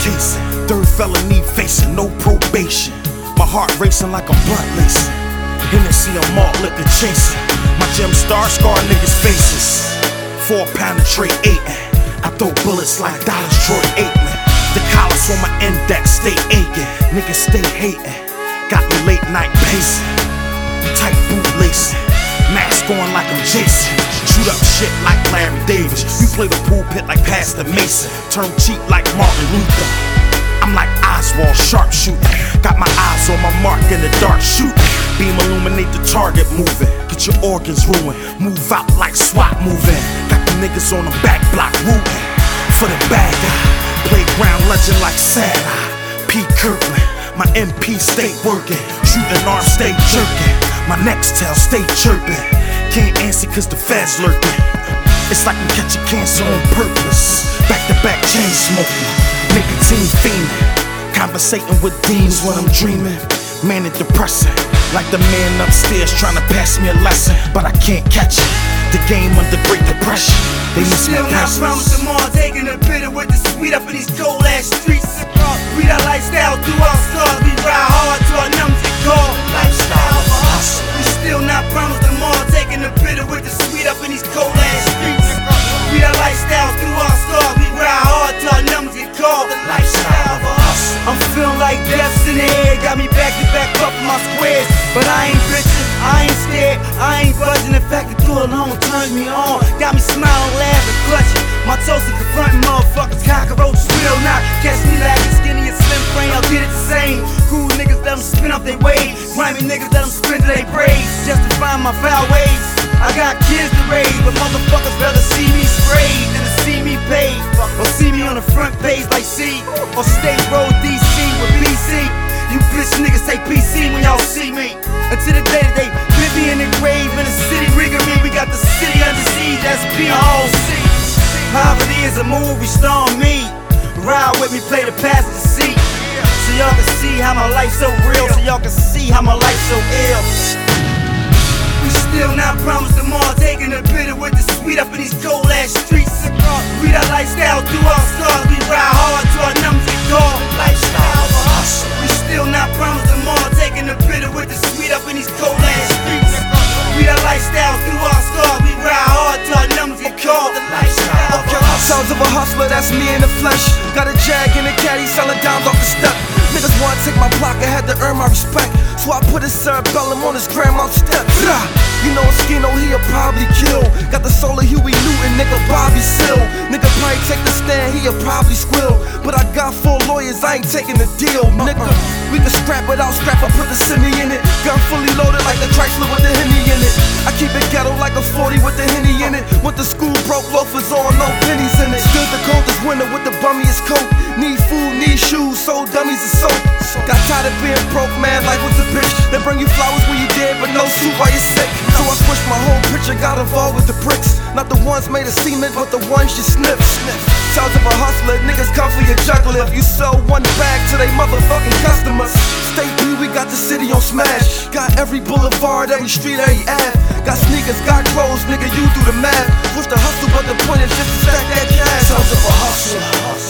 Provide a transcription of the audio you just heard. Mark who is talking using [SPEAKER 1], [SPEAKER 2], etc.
[SPEAKER 1] casing. Third felony facing, no probation. My heart racing like a blunt lacing. Hennessy and malt liquor chasing. My gem star scar niggas' faces. 4-pounder Trey 8. I throw bullets like Dallas Troy Aikman. The collars on my index stay aching. Niggas stay hating. Got me late night pacing. Tight boot lacing. Mask on like I'm Jason. Shoot up shit like Larry Davis. You play the pool pit like Pastor Mason. Turn cheap like Martin Luther. I'm like Oswald, sharpshooter. Got my eyes on my mark in the dark shooting. Beam illuminate the target moving. Get your organs ruined. Move out like SWAT moving. Got the niggas on the back block rooting. For the bad guy. Playground legend like Sad Eye. P. Kirkland. My MP stay working. Shooting arms stay jerking. My next tail stay chirping. Can't answer cause the feds lurking. It's like I'm catching cancer on purpose. Back to back chain smoking. Nicotine fiending. Conversating with demons when I'm dreaming. Manic depressing. Like the man upstairs trying to pass me a lesson, but I can't catch it. The game under Great Depression. They miss my presence.
[SPEAKER 2] Still not promised tomorrow. Taking the bitter with the sweet up in these cold ass streets. Read our lifestyle through our scars. We ride hard to our numbers get called. Lifestyle of a hustle. We still not promised tomorrow. Taking the bitter with the sweet up in these cold ass streets. Read our lifestyle through our scars. We ride hard to our numbers get called. The lifestyle of a hustle. I'm feeling like death's in the air. Got me back to back up in my squares. But I ain't bitching, I ain't scared, I ain't budging. The fact that you alone turns me on. Got me smiling, laughing, clutching. My toes are confronting motherfuckers. Cockroaches will not catch me laughing. Skinny and slim frame, I'll get it the same. Cool niggas let them spin up they ways. Grimy niggas let them spin to they braids. Justifying my foul ways. I got kids to raise, but motherfuckers rather see me sprayed than to see me paid. Or see me on the front page like C. Or State Road DC with BC. You bitch niggas say PC when y'all see me. Until the day that they put me in the grave in the city riggering. We got the city under siege, that's POC. Poverty is a movie starring me. Ride with me, play the passenger seat. So y'all can see how my life's so real. So y'all can see how my life's so ill. We still not promised tomorrow. Taking the bitter with the sweet up in these cold ass streets. Read our lifestyle through our scars. We ride hard to our numbers get called. Lifestyle of a hustle. We still not promised tomorrow. Taking the bitter with the sweet up in these cold ass streets. Read our lifestyle through our scars. We ride hard to our numbers get called. The lifestyle of a hustle.
[SPEAKER 3] Sounds of a hustler, that's me in the flesh. Got a jag in a caddy, selling dimes off the step. Niggas wanna take my block, I had to earn my respect. So I put his cerebellum on his grandma's step. You know Skino, he'll probably kill. Got the soul of Huey Newton, nigga Bobby Sill. Nigga probably take the stand, he'll probably squill. But I got 4 lawyers, I ain't taking the deal, nigga. We can scrap without scrap, I put the semi in it. Gun fully loaded like the Chrysler with the Henny in it. I keep it ghetto like a 40 with the Henny in it. Went to school, broke loafers on, no pennies in it. Stood the coldest winter with the bummiest coat. Need food, need shoes, sold dummies and soap. Got tired of being broke, man, like with the bitch. They bring you flowers when you dead, but no soup while you're sick. So I switched my whole picture, got involved with the bricks. Not the ones made of cement, but the ones you sniff. Sounds of a hustler, niggas come for your juggler. If you sell one bag to they motherfucking customers. State B, we got the city on smash. Got every boulevard, every street, every ad. Got sneakers, got clothes, nigga, you do the math. Push the hustle, but the point is just to stack that cash. Sounds of a hustler.